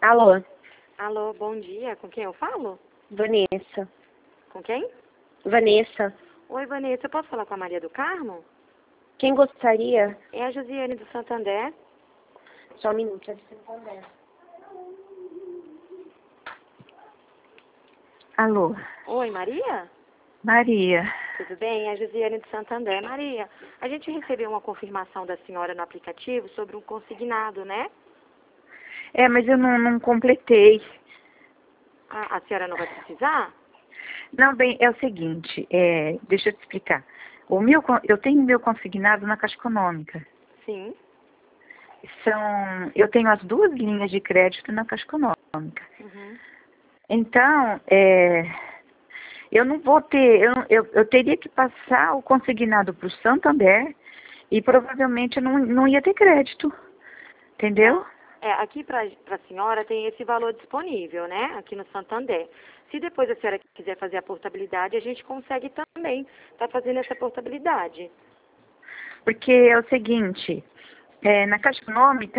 Alô, Alô, bom dia. Com quem eu falo? Vanessa. Com quem? Vanessa, Oi, Vanessa. Eu posso falar com a Maria do Carmo? quem gostaria? É a Josiane do Santander. Só um minuto, é de Santander. Alô, Oi, Maria? Maria. Tudo bem? É a Josiane do Santander. Maria, a gente recebeu uma confirmação da senhora no aplicativo sobre um consignado, né? É, mas eu não completei. A senhora não vai precisar? Não, bem, é o seguinte, deixa eu te explicar. Eu tenho meu consignado na Caixa Econômica. Sim. Eu tenho as duas linhas de crédito na Caixa Econômica. Uhum. Então, eu não vou ter, eu teria que passar o consignado para o Santander e provavelmente eu não ia ter crédito. Entendeu? Aqui para a senhora tem esse valor disponível, né? Aqui no Santander. Se depois a senhora quiser fazer a portabilidade, a gente consegue também estar fazendo essa portabilidade. Porque é o seguinte, na Caixa Econômica,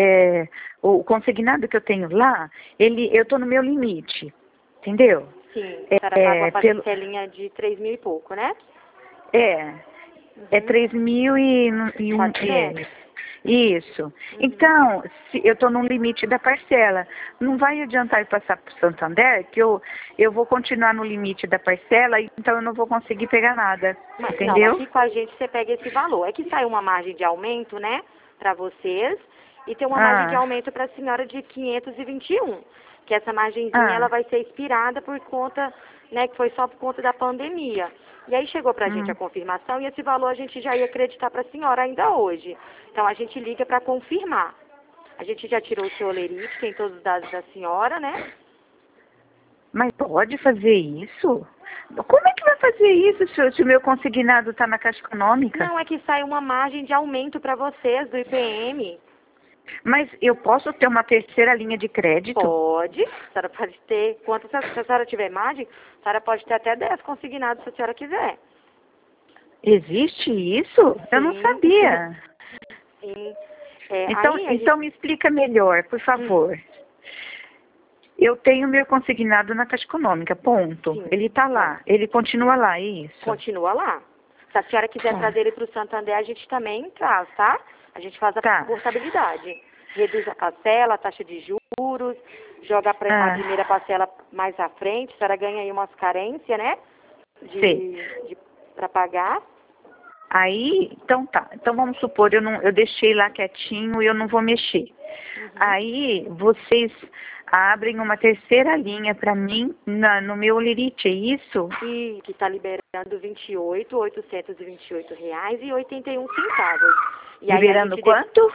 o consignado que eu tenho lá, eu estou no meu limite, entendeu? Sim, a senhora paga uma parcelinha de 3 mil e pouco, né? É 3.000 e um... 400? Isso. Então, se eu estou no limite da parcela. Não vai adiantar eu passar para o Santander, que eu vou continuar no limite da parcela, então eu não vou conseguir pegar nada. Mas, entendeu? não, aqui com a gente você pega esse valor. É que sai uma margem de aumento, né, para vocês, e tem uma margem de aumento para a senhora de 521. Que essa margenzinha ela vai ser expirada por conta, né, que foi só por conta da pandemia. E aí chegou para a gente a confirmação e esse valor a gente já ia acreditar para a senhora ainda hoje. Então a gente liga para confirmar. A gente já tirou o seu olerite, tem todos os dados da senhora, né? Mas pode fazer isso? Como é que vai fazer isso se o meu consignado está na Caixa Econômica? Não, é que sai uma margem de aumento para vocês do IPM. Mas eu posso ter uma terceira linha de crédito? Pode. A senhora pode ter. Se a senhora tiver margem, a senhora pode ter até 10 consignados se a senhora quiser. Existe isso? Sim. Eu não sabia. Sim. Então me explica melhor, por favor. Eu tenho meu consignado na Caixa Econômica, ponto. Sim. Ele está lá, ele continua lá, é isso? Continua lá. Se a senhora quiser trazer ele para o Santander, a gente também traz, tá? A gente faz a portabilidade. Reduz a parcela, a taxa de juros, joga a primeira parcela mais à frente, a senhora ganha aí umas carências, né? Para pagar. Aí, então tá. Então vamos supor, eu deixei lá quietinho e eu não vou mexer. Aí vocês abrem uma terceira linha para mim no meu olerite, é isso? E que está liberando R$28.828,81. E aí liberando quanto?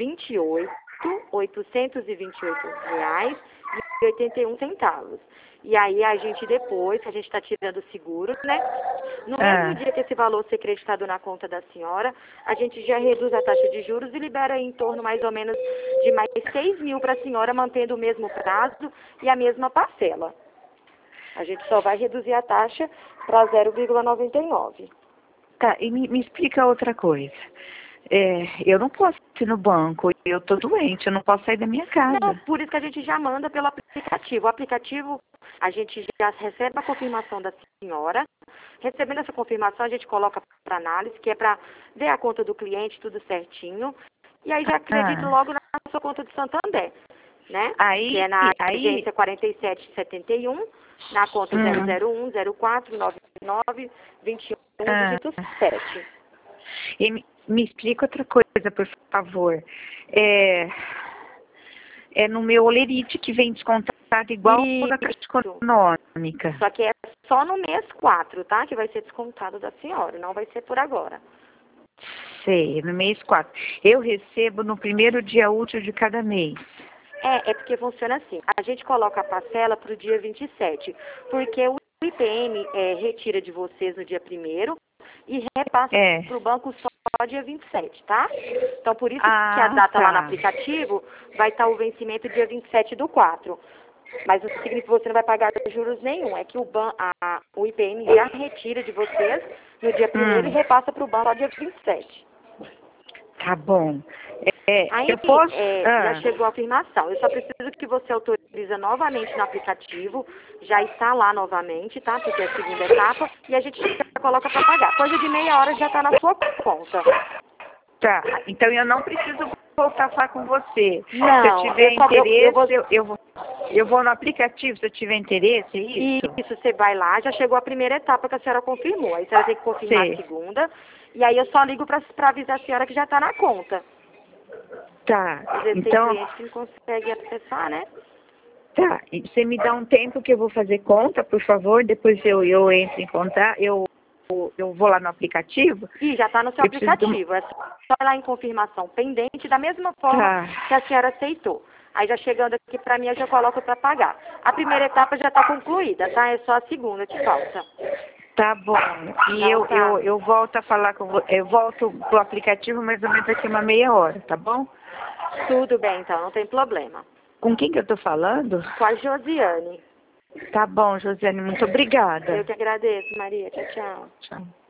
R$28.828,81. E aí a gente depois, a gente está tirando o seguro, né? No mesmo dia que esse valor ser creditado na conta da senhora, a gente já reduz a taxa de juros e libera em torno mais ou menos de mais 6 mil para a senhora, mantendo o mesmo prazo e a mesma parcela. A gente só vai reduzir a taxa para 0,99. Tá, e me explica outra coisa. Eu não posso ir no banco, eu tô doente, eu não posso sair da minha casa. Não, por isso que a gente já manda pelo aplicativo. O aplicativo, a gente já recebe a confirmação da senhora. Recebendo essa confirmação, a gente coloca para análise, que é para ver a conta do cliente, tudo certinho. E aí já acredito logo na sua conta do Santander, né? Que é na agência 4771, na conta 001 04 99 21 dígito 7. E me explica outra coisa, por favor. É no meu olerite que vem descontado igual da Caixa Econômica. Só que é só no mês 4, tá? Que vai ser descontado da senhora, não vai ser por agora. Sei, no mês 4. Eu recebo no primeiro dia útil de cada mês. É porque funciona assim. A gente coloca a parcela para o dia 27, porque o IPM retira de vocês no dia 1º e repassa para o banco só dia 27, tá? Então, por isso que a data lá no aplicativo vai estar o vencimento dia 27/4. Mas não significa que você não vai pagar juros nenhum. É que o IPM já retira de vocês no dia 1º e repassa para o banco só dia 27. Tá bom. Aí, Eu posso... já chegou a afirmação. Eu só preciso que você autoriza novamente no aplicativo. Já está lá novamente, tá? Porque é a segunda etapa. E a gente já coloca para pagar. Coisa de meia hora já está na sua conta. Tá, então eu não preciso voltar a falar com você. Não, se eu tiver eu só- interesse, eu vou no aplicativo, se eu tiver interesse, é isso? Isso, você vai lá, já chegou a primeira etapa que a senhora confirmou. Aí você vai ter que confirmar Sei. a segunda. E aí eu só ligo para avisar a senhora que já está na conta. Tá, Às vezes então... tem cliente que não consegue acessar, né? Tá, e você me dá um tempo que eu vou fazer conta, por favor, depois eu entro em contato, eu vou lá no aplicativo. E já está no seu Eu preciso de aplicativo. É só ir lá em confirmação pendente, da mesma forma Tá. que a senhora aceitou. Aí já chegando aqui para mim, eu já coloco para pagar. A primeira etapa já está concluída, tá? É só a segunda que falta. Tá bom. E Então, tá. eu volto a falar com você, eu volto pro aplicativo mais ou menos daqui uma meia hora, tá bom? Tudo bem, então, não tem problema. Com quem que eu tô falando? Com a Josiane. Tá bom, Josiane, muito obrigada. Eu que agradeço, Maria. Tchau, tchau. Tchau.